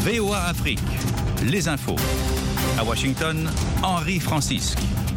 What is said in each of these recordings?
VOA Afrique, les infos. À Washington, Henri Francisque.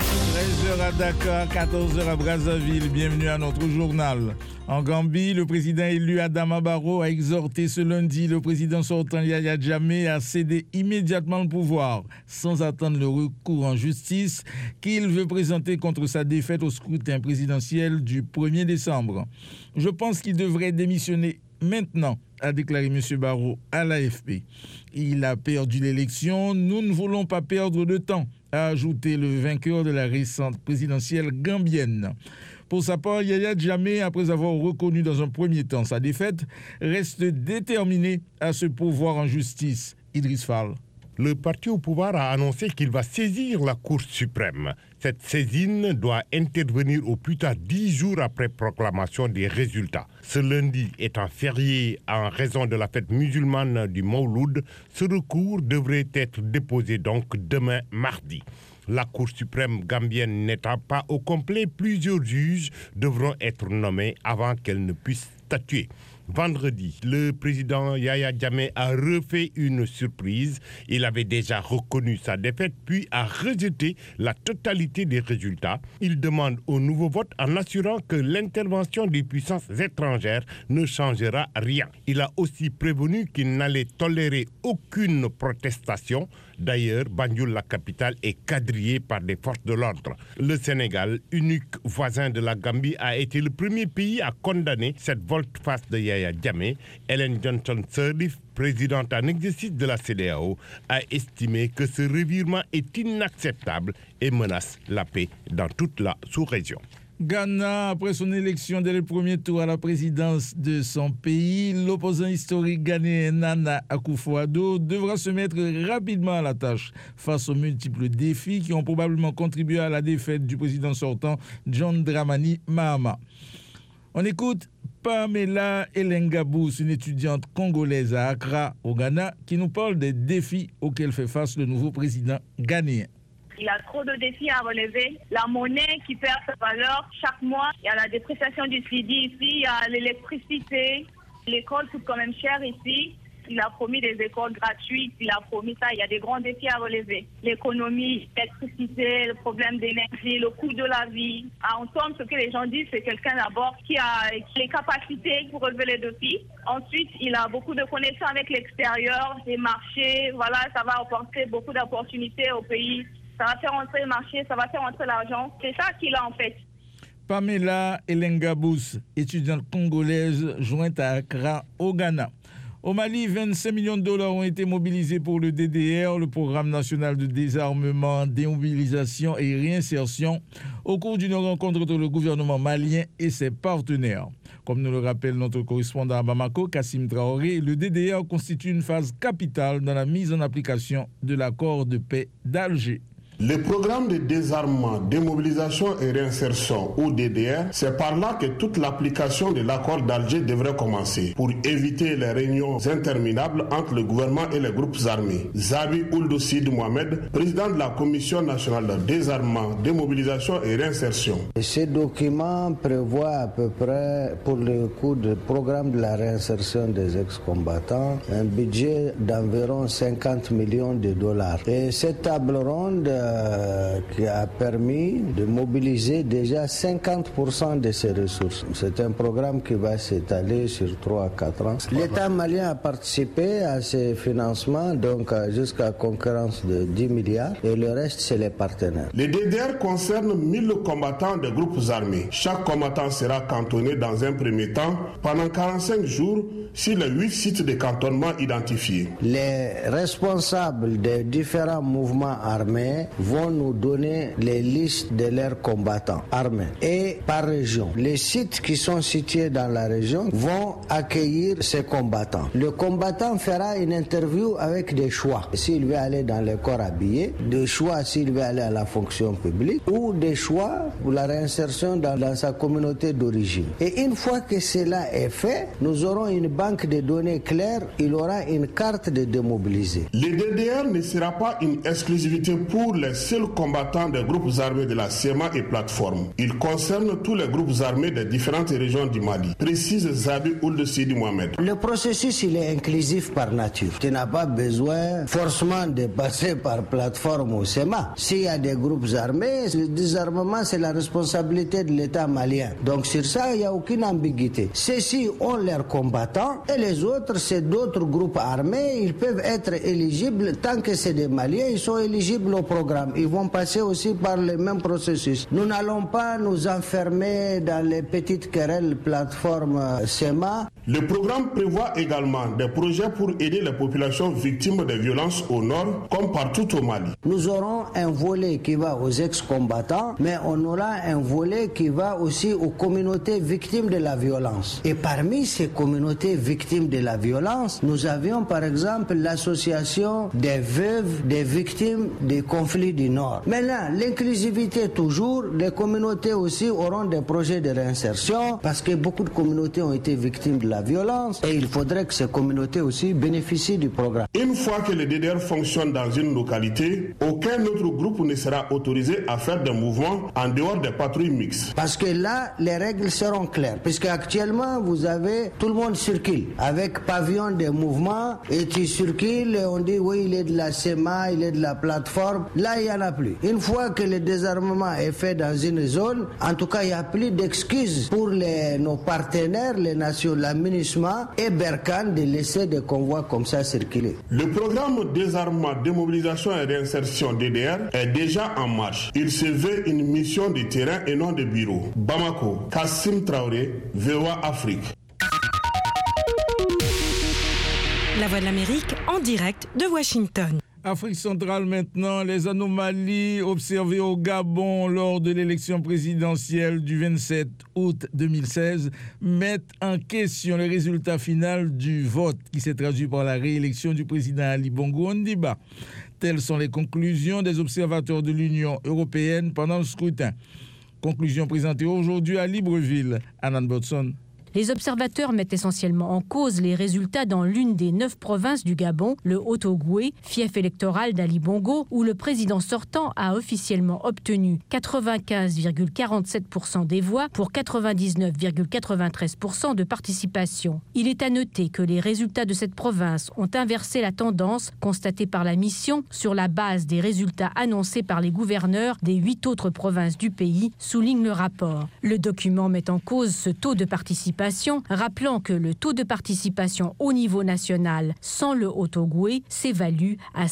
13h à Dakar, 14h à Brazzaville. Bienvenue à notre journal. En Gambie, le président élu Adama Barrow a exhorté ce lundi le président sortant Yahya Jammeh à céder immédiatement le pouvoir, sans attendre le recours en justice qu'il veut présenter contre sa défaite au scrutin présidentiel du 1er décembre. Je pense qu'il devrait démissionner maintenant, a déclaré M. Barrow à l'AFP. Il a perdu l'élection, nous ne voulons pas perdre de temps, a ajouté le vainqueur de la récente présidentielle gambienne. Pour sa part, Yahya Jammeh, après avoir reconnu dans un premier temps sa défaite, reste déterminé à se pourvoir en justice. Idriss Fall. Le parti au pouvoir a annoncé qu'il va saisir la Cour suprême. Cette saisine doit intervenir au plus tard 10 jours après proclamation des résultats. Ce lundi étant férié en raison de la fête musulmane du Mawloud, ce recours devrait être déposé donc demain mardi. La Cour suprême gambienne n'étant pas au complet, plusieurs juges devront être nommés avant qu'elle ne puisse statuer. Vendredi, le président Yahya Jammeh a refait une surprise. Il avait déjà reconnu sa défaite, puis a rejeté la totalité des résultats. Il demande au nouveau vote en assurant que l'intervention des puissances étrangères ne changera rien. Il a aussi prévenu qu'il n'allait tolérer aucune protestation. D'ailleurs, Banjul, la capitale, est quadrillée par des forces de l'ordre. Le Sénégal, unique voisin de la Gambie, a été le premier pays à condamner cette volte-face de Yahya Jammeh. Ellen Johnson-Sirleaf, présidente en exercice de la CEDEAO, a estimé que ce revirement est inacceptable et menace la paix dans toute la sous-région. Ghana, après son élection dès le premier tour à la présidence de son pays, l'opposant historique ghanéen Nana Akufo-Addo devra se mettre rapidement à la tâche face aux multiples défis qui ont probablement contribué à la défaite du président sortant John Dramani Mahama. On écoute Pamela Elengabous, une étudiante congolaise à Accra, au Ghana, qui nous parle des défis auxquels fait face le nouveau président ghanéen. Il y a trop de défis à relever. La monnaie qui perd sa valeur chaque mois. Il y a la dépréciation du CEDI ici. Il y a l'électricité. L'école coûte quand même cher ici. Il a promis des écoles gratuites. Il a promis ça. Il y a des grands défis à relever. L'économie, l'électricité, le problème d'énergie, le coût de la vie. En somme, ce que les gens disent, c'est quelqu'un d'abord qui a les capacités pour relever les défis. Ensuite, il a beaucoup de connexions avec l'extérieur, les marchés. Voilà, ça va apporter beaucoup d'opportunités au pays. Ça va faire entrer le marché, ça va faire entrer l'argent. C'est ça qu'il a en fait. Pamela Elengabous, étudiante congolaise jointe à Accra, au Ghana. Au Mali, 25 millions de dollars ont été mobilisés pour le DDR, le Programme national de désarmement, démobilisation et réinsertion, au cours d'une rencontre entre le gouvernement malien et ses partenaires. Comme nous le rappelle notre correspondant à Bamako, Kassim Traoré, le DDR constitue une phase capitale dans la mise en application de l'accord de paix d'Alger. Le programme de désarmement, démobilisation et réinsertion ou DDR, c'est par là que toute l'application de l'accord d'Alger devrait commencer pour éviter les réunions interminables entre le gouvernement et les groupes armés. Zabi Ould Sid Mohamed, président de la Commission nationale de désarmement, démobilisation et réinsertion. Ce document prévoit à peu près pour le coût du programme de la réinsertion des ex-combattants un budget d'environ 50 millions de dollars. Et cette table ronde qui a permis de mobiliser déjà 50% de ces ressources. C'est un programme qui va s'étaler sur 3 à 4 ans. L'État malien a participé à ces financements, donc jusqu'à concurrence de 10 milliards, et le reste, c'est les partenaires. Les DDR concernent 1000 combattants de groupes armés. Chaque combattant sera cantonné dans un premier temps pendant 45 jours sur les 8 sites de cantonnement identifiés. Les responsables des différents mouvements armés vont nous donner les listes de leurs combattants armés. Et par région, les sites qui sont situés dans la région vont accueillir ces combattants. Le combattant fera une interview avec des choix. S'il veut aller dans les corps habillés, des choix s'il veut aller à la fonction publique, ou des choix pour la réinsertion dans sa communauté d'origine. Et une fois que cela est fait, nous aurons une banque de données claire, il aura une carte de démobilisés. Le DDR ne sera pas une exclusivité pour les les seuls combattants des groupes armés de la CEMA et plateforme. Il concerne tous les groupes armés des différentes régions du Mali, précise Zabi Ould Sidi Mohamed. Le processus, il est inclusif par nature. Tu n'as pas besoin forcément de passer par plateforme ou CEMA. S'il y a des groupes armés, le désarmement, c'est la responsabilité de l'État malien. Donc sur ça, il n'y a aucune ambiguïté. Ceux-ci ont leurs combattants et les autres, c'est d'autres groupes armés. Ils peuvent être éligibles, tant que c'est des Maliens, ils sont éligibles au programme. Ils vont passer aussi par le même processus. Nous n'allons pas nous enfermer dans les petites querelles plateforme CEMA. Le programme prévoit également des projets pour aider les populations victimes des violences au nord, comme partout au Mali. Nous aurons un volet qui va aux ex-combattants, mais on aura un volet qui va aussi aux communautés victimes de la violence. Et parmi ces communautés victimes de la violence, nous avions par exemple l'association des veuves des victimes des conflits du Nord. Maintenant, l'inclusivité toujours, les communautés aussi auront des projets de réinsertion, parce que beaucoup de communautés ont été victimes de la violence et il faudrait que ces communautés aussi bénéficient du programme. Une fois que le DDR fonctionne dans une localité, aucun autre groupe ne sera autorisé à faire des mouvements en dehors des patrouilles mixtes. Parce que là, les règles seront claires, puisque actuellement, vous avez, tout le monde circule avec pavillon de mouvement et tu circules et on dit oui, il est de la CEMA, il est de la plateforme. Là, il n'y en a plus. Une fois que le désarmement est fait dans une zone, en tout cas, il n'y a plus d'excuses pour nos partenaires, les nations, la MINUSMA et Berkane de laisser des convois comme ça circuler. Le programme désarmement, démobilisation et réinsertion DDR est déjà en marche. Il se veut une mission de terrain et non de bureau. Bamako, Kassim Traoré, VOA Afrique. La Voix de l'Amérique en direct de Washington. Afrique centrale maintenant, les anomalies observées au Gabon lors de l'élection présidentielle du 27 août 2016 mettent en question le résultat final du vote qui s'est traduit par la réélection du président Ali Bongo Ondimba. Telles sont les conclusions des observateurs de l'Union européenne pendant le scrutin. Conclusion présentée aujourd'hui à Libreville. Annan Bodson. Les observateurs mettent essentiellement en cause les résultats dans l'une des 9 provinces du Gabon, le Haut-Ogooué, fief électoral d'Ali Bongo, où le président sortant a officiellement obtenu 95,47% des voix pour 99,93% de participation. Il est à noter que les résultats de cette province ont inversé la tendance constatée par la mission sur la base des résultats annoncés par les gouverneurs des 8 autres provinces du pays, souligne le rapport. Le document met en cause ce taux de participation, rappelant que le taux de participation au niveau national sans le Haut-Ogooué s'évalue à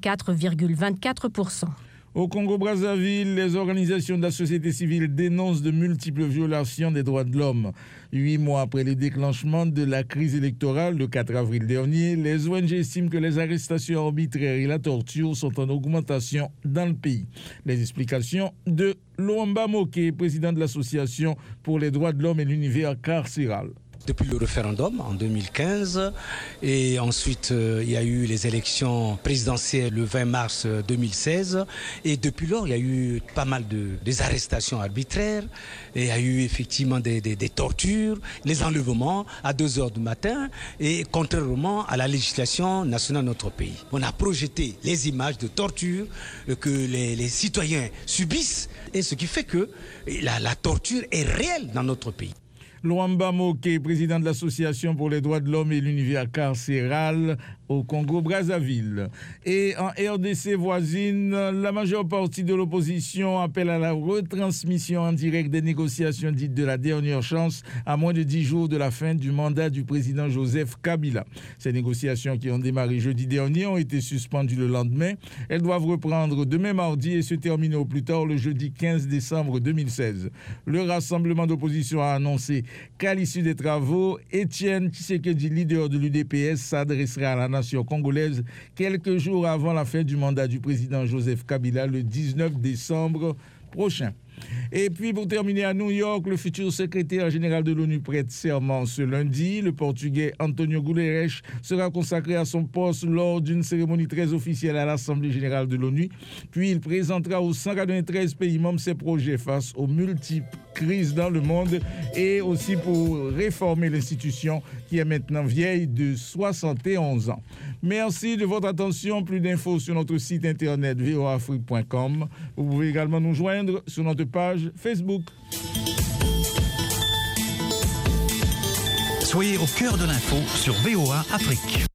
54,24%. Au Congo-Brazzaville, les organisations de la société civile dénoncent de multiples violations des droits de l'homme. 8 mois après le déclenchement de la crise électorale le 4 avril dernier, les ONG estiment que les arrestations arbitraires et la torture sont en augmentation dans le pays. Les explications de Luamba Moké, président de l'association pour les droits de l'homme et l'univers carcéral. Depuis le référendum en 2015 et ensuite il y a eu les élections présidentielles le 20 mars 2016 et depuis lors il y a eu pas mal des arrestations arbitraires et il y a eu effectivement des tortures, les enlèvements à 2h du matin et contrairement à la législation nationale de notre pays. On a projeté les images de torture que les citoyens subissent et ce qui fait que la torture est réelle dans notre pays. Luamba Moké, président de l'Association pour les droits de l'homme et l'univers carcéral au Congo-Brazzaville. Et en RDC voisine, la majeure partie de l'opposition appelle à la retransmission en direct des négociations dites de la dernière chance à moins de 10 jours de la fin du mandat du président Joseph Kabila. Ces négociations qui ont démarré jeudi dernier ont été suspendues le lendemain. Elles doivent reprendre demain mardi et se terminer au plus tard le jeudi 15 décembre 2016. Le rassemblement d'opposition a annoncé qu'à l'issue des travaux, Étienne Tshisekedi, leader de l'UDPS, s'adressera à la nation congolaise quelques jours avant la fin du mandat du président Joseph Kabila le 19 décembre prochain. Et puis, pour terminer, à New York, le futur secrétaire général de l'ONU prête serment ce lundi. Le Portugais Antonio Guterres sera consacré à son poste lors d'une cérémonie très officielle à l'Assemblée générale de l'ONU. Puis, il présentera aux 193 pays membres ses projets face aux multiples crises dans le monde et aussi pour réformer l'institution qui est maintenant vieille de 71 ans. Merci de votre attention. Plus d'infos sur notre site internet voaafrique.com. Vous pouvez également nous joindre sur notre page Facebook. Soyez au cœur de l'info sur VOA Afrique.